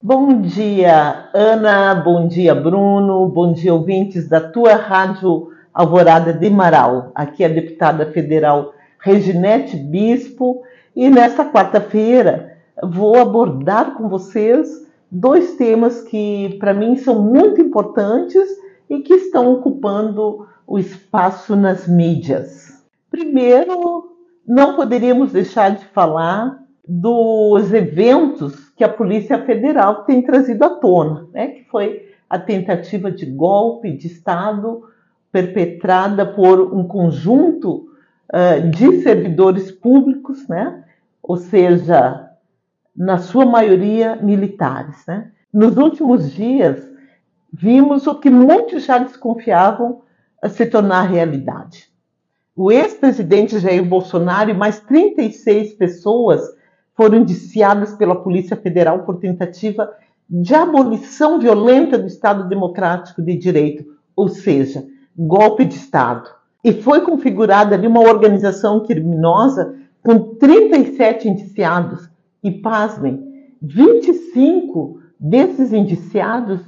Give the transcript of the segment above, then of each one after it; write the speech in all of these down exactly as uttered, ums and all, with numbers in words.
Bom dia, Ana, bom dia, Bruno, bom dia, ouvintes da tua Rádio Alvorada de Marau. Aqui é a deputada federal Reginete Bispo e nesta quarta-feira vou abordar com vocês dois temas que para mim são muito importantes e que estão ocupando o espaço nas mídias. Primeiro, não poderíamos deixar de falar dos eventos que a Polícia Federal tem trazido à tona, né? Que foi a tentativa de golpe de Estado perpetrada por um conjunto uh, de servidores públicos, né? Ou seja, na sua maioria militares, né? Nos últimos dias, vimos o que muitos já desconfiavam se tornar realidade. O ex-presidente Jair Bolsonaro e mais trinta e seis pessoas foram indiciadas pela Polícia Federal por tentativa de abolição violenta do Estado Democrático de Direito, ou seja, golpe de Estado. E foi configurada ali uma organização criminosa com trinta e sete indiciados. E, pasmem, vinte e cinco desses indiciados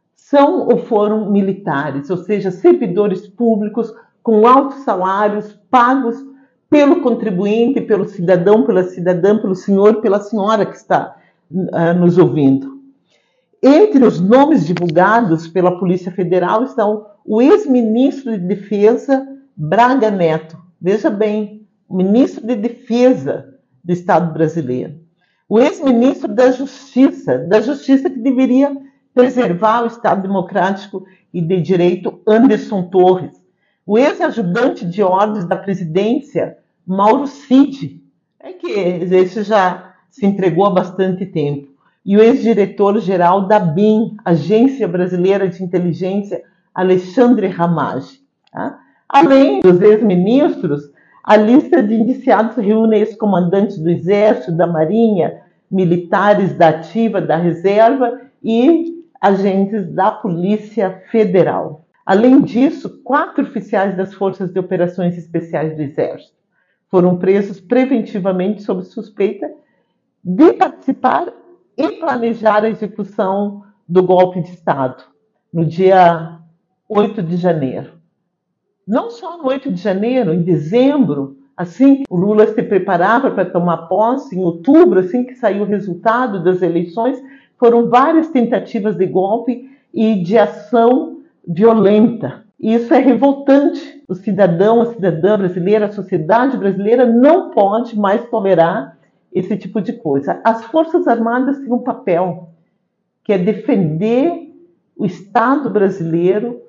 são ou foram militares, ou seja, servidores públicos com altos salários pagos pelo contribuinte, pelo cidadão, pela cidadã, pelo senhor, pela senhora que está uh, nos ouvindo. Entre os nomes divulgados pela Polícia Federal estão o ex-ministro de Defesa Braga Neto, veja bem, ministro de Defesa do Estado brasileiro, o ex-ministro da Justiça, da Justiça que deveria preservar o Estado Democrático e de Direito, Anderson Torres, o ex-ajudante de ordens da presidência, Mauro Cid, é que esse já se entregou há bastante tempo, e o ex-diretor-geral da B I M, Agência Brasileira de Inteligência, Alexandre Ramage. Tá? Além dos ex-ministros, a lista de indiciados reúne ex-comandantes do Exército, da Marinha, militares da Ativa, da Reserva e agentes da Polícia Federal. Além disso, quatro oficiais das Forças de Operações Especiais do Exército foram presos preventivamente sob suspeita de participar e planejar a execução do golpe de Estado no dia oito de janeiro. Não só no oito de janeiro, em dezembro, assim que o Lula se preparava para tomar posse, em outubro, assim que saiu o resultado das eleições, foram várias tentativas de golpe e de ação violenta. E isso é revoltante. O cidadão, a cidadã brasileira, a sociedade brasileira não pode mais tolerar esse tipo de coisa. As Forças Armadas têm um papel, que é defender o Estado brasileiro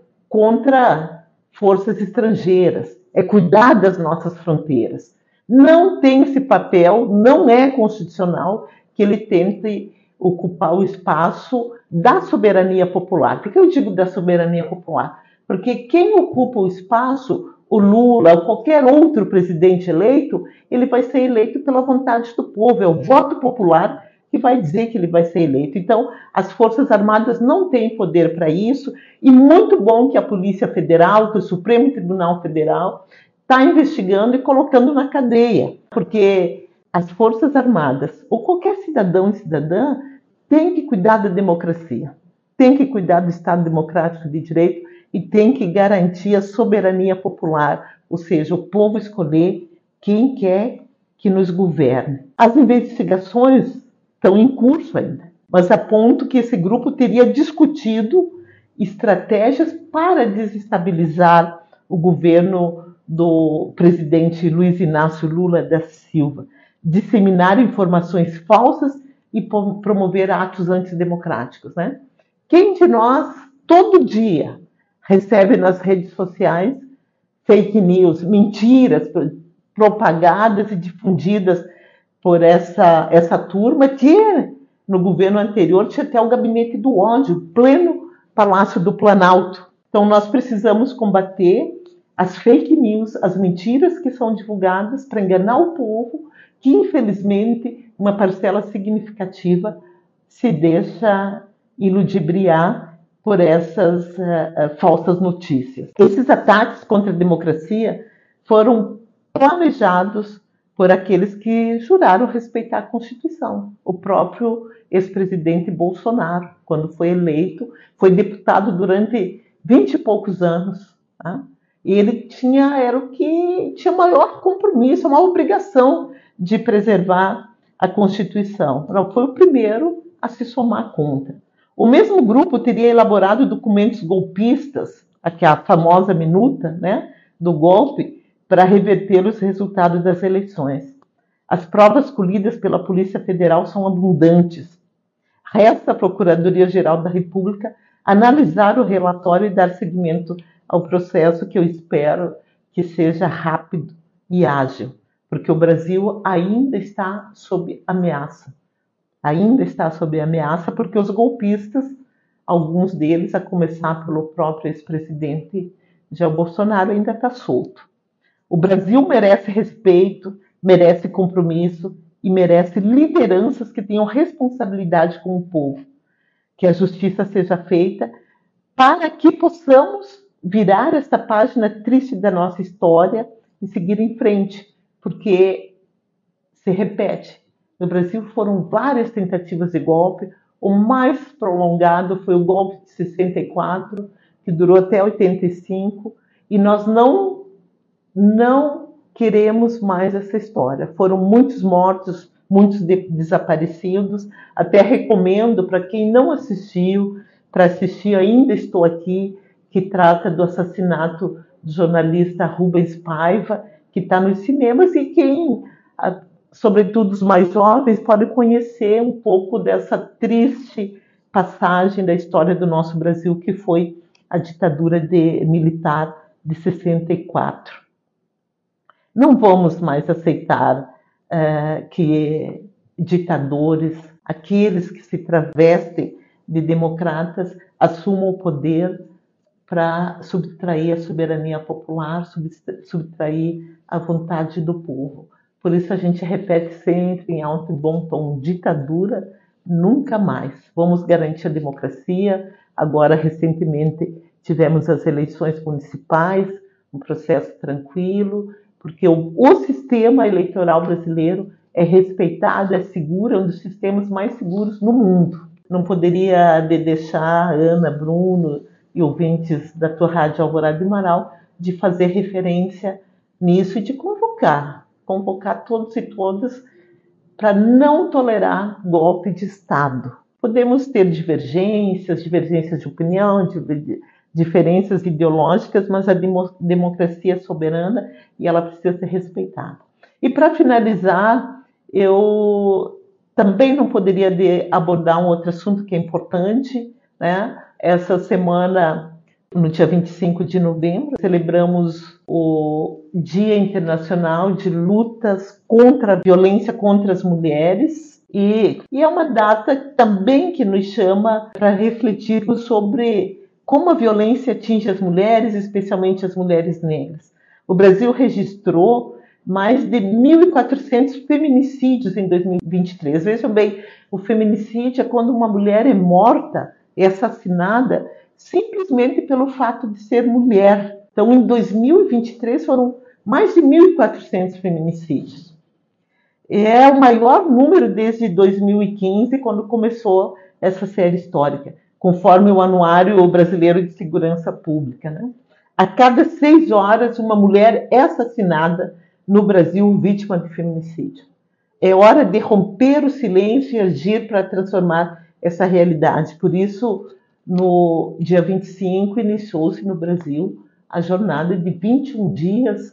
contra forças estrangeiras, é cuidar das nossas fronteiras. Não tem esse papel, não é constitucional que ele tente ocupar o espaço da soberania popular. Por que eu digo da soberania popular? Porque quem ocupa o espaço, o Lula ou qualquer outro presidente eleito, ele vai ser eleito pela vontade do povo, é o voto popular que vai dizer que ele vai ser eleito. Então, as Forças Armadas não têm poder para isso, e muito bom que a Polícia Federal, que o Supremo Tribunal Federal está investigando e colocando na cadeia, porque as Forças Armadas, ou qualquer cidadão e cidadã, tem que cuidar da democracia, tem que cuidar do Estado Democrático de Direito e tem que garantir a soberania popular, ou seja, o povo escolher quem quer que nos governe. As investigações estão em curso ainda, mas aponto que esse grupo teria discutido estratégias para desestabilizar o governo do presidente Luiz Inácio Lula da Silva, disseminar informações falsas e promover atos antidemocráticos, né? Quem de nós, todo dia, recebe nas redes sociais fake news, mentiras propagadas e difundidas por essa, essa turma que, no governo anterior, tinha até o gabinete do ódio, pleno Palácio do Planalto. Então, nós precisamos combater as fake news, as mentiras que são divulgadas para enganar o povo, que, infelizmente, uma parcela significativa se deixa iludibriar por essas uh, uh, falsas notícias. Esses ataques contra a democracia foram planejados por aqueles que juraram respeitar a Constituição. O próprio ex-presidente Bolsonaro, quando foi eleito, foi deputado durante vinte e poucos anos, tá? E ele tinha, era o que tinha maior compromisso, uma obrigação de preservar a Constituição. Não, foi o primeiro a se somar contra. O mesmo grupo teria elaborado documentos golpistas, aqui a famosa minuta, né, do golpe, para reverter os resultados das eleições. As provas colhidas pela Polícia Federal são abundantes. Resta à Procuradoria-Geral da República analisar o relatório e dar seguimento ao processo, que eu espero que seja rápido e ágil, porque o Brasil ainda está sob ameaça. Ainda está sob ameaça porque os golpistas, alguns deles, a começar pelo próprio ex-presidente Jair Bolsonaro, ainda está solto. O Brasil merece respeito, merece compromisso e merece lideranças que tenham responsabilidade com o povo. Que a justiça seja feita para que possamos virar esta página triste da nossa história e seguir em frente, porque se repete. No Brasil foram várias tentativas de golpe. O mais prolongado foi o golpe de sessenta e quatro, que durou até oitenta e cinco, e nós não, não queremos mais essa história. Foram muitos mortos, muitos de desaparecidos. Até recomendo para quem não assistiu, para assistir Ainda Estou Aqui, que trata do assassinato do jornalista Rubens Paiva, que está nos cinemas, e quem, sobretudo os mais jovens, podem conhecer um pouco dessa triste passagem da história do nosso Brasil, que foi a ditadura de, militar de sessenta e quatro. Não vamos mais aceitar uh, que ditadores, aqueles que se travestem de democratas, assumam o poder para subtrair a soberania popular, subtrair a vontade do povo. Por isso a gente repete sempre em alto e bom tom: ditadura nunca mais. Vamos garantir a democracia. Agora, recentemente, tivemos as eleições municipais, um processo tranquilo, porque o, o sistema eleitoral brasileiro é respeitado, é seguro, é um dos sistemas mais seguros no mundo. Não poderia deixar Ana, Bruno e ouvintes da tua Rádio Alvorada de Marau de fazer referência nisso e de convocar, convocar todos e todas para não tolerar golpe de Estado. Podemos ter divergências, divergências de opinião, diferenças ideológicas, mas a democracia é soberana e ela precisa ser respeitada. E para finalizar, eu também não poderia abordar um outro assunto que é importante, né? Essa semana, no dia vinte e cinco de novembro, celebramos o Dia Internacional de Lutas contra a Violência contra as Mulheres, e, e é uma data também que nos chama para refletirmos sobre como a violência atinge as mulheres, especialmente as mulheres negras. O Brasil registrou mais de mil e quatrocentos feminicídios em dois mil e vinte e três. Vejam bem, o feminicídio é quando uma mulher é morta, é assassinada, simplesmente pelo fato de ser mulher. Então, em dois mil e vinte e três, foram mais de mil e quatrocentos feminicídios. É o maior número desde dois mil e quinze, quando começou essa série histórica, conforme o Anuário Brasileiro de Segurança Pública, né? A cada seis horas, uma mulher é assassinada no Brasil, vítima de feminicídio. É hora de romper o silêncio e agir para transformar essa realidade. Por isso, no dia vinte e cinco, iniciou-se no Brasil a jornada de vinte e um dias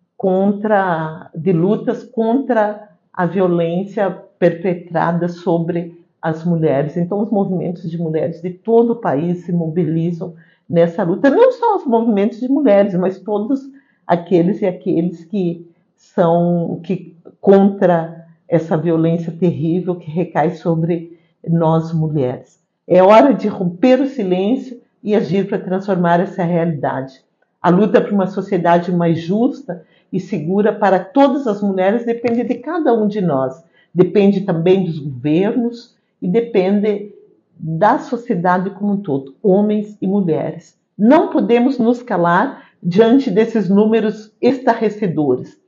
contra, de lutas contra a violência perpetrada sobre as mulheres. Então, os movimentos de mulheres de todo o país se mobilizam nessa luta. Não só os movimentos de mulheres, mas todos aqueles e aqueles que são que, contra essa violência terrível que recai sobre nós mulheres. É hora de romper o silêncio e agir para transformar essa realidade. A luta por uma sociedade mais justa e segura para todas as mulheres depende de cada um de nós. Depende também dos governos e depende da sociedade como um todo, homens e mulheres. Não podemos nos calar diante desses números estarrecedores.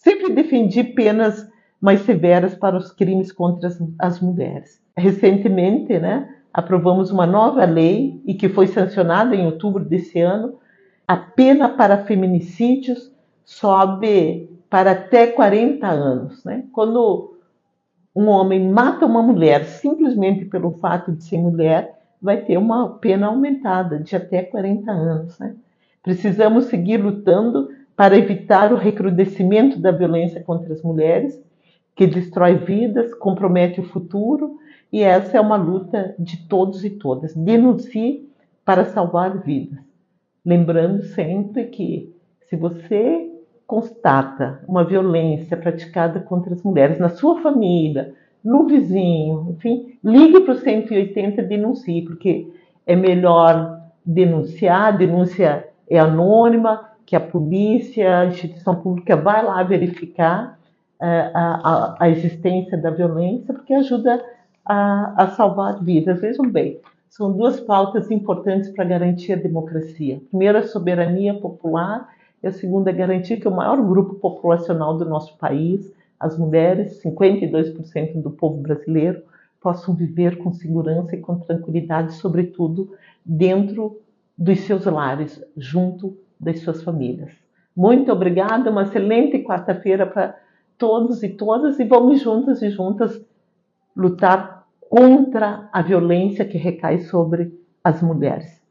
sempre defendi penas mais severas para os crimes contra as, as mulheres. Recentemente, né, aprovamos uma nova lei, e que foi sancionada em outubro desse ano. A pena para feminicídios sobe para até quarenta anos. Né? Quando um homem mata uma mulher simplesmente pelo fato de ser mulher, vai ter uma pena aumentada de até quarenta anos. Né? Precisamos seguir lutando para evitar o recrudescimento da violência contra as mulheres, que destrói vidas, compromete o futuro, e essa é uma luta de todos e todas. Denuncie para salvar vidas. Lembrando sempre que, se você constata uma violência praticada contra as mulheres na sua família, no vizinho, enfim, ligue para o cento e oitenta e denuncie, porque é melhor denunciar, a denúncia é anônima, que a polícia, a instituição pública vai lá verificar uh, a, a existência da violência, porque ajuda a, a salvar vidas. Vejam bem, são duas pautas importantes para garantir a democracia. A primeira, a soberania popular, e a segunda, é garantir que o maior grupo populacional do nosso país, as mulheres, cinquenta e dois por cento do povo brasileiro, possam viver com segurança e com tranquilidade, sobretudo dentro dos seus lares, junto das suas famílias. Muito obrigada, uma excelente quarta-feira para todos e todas, e vamos juntas e juntas lutar contra a violência que recai sobre as mulheres.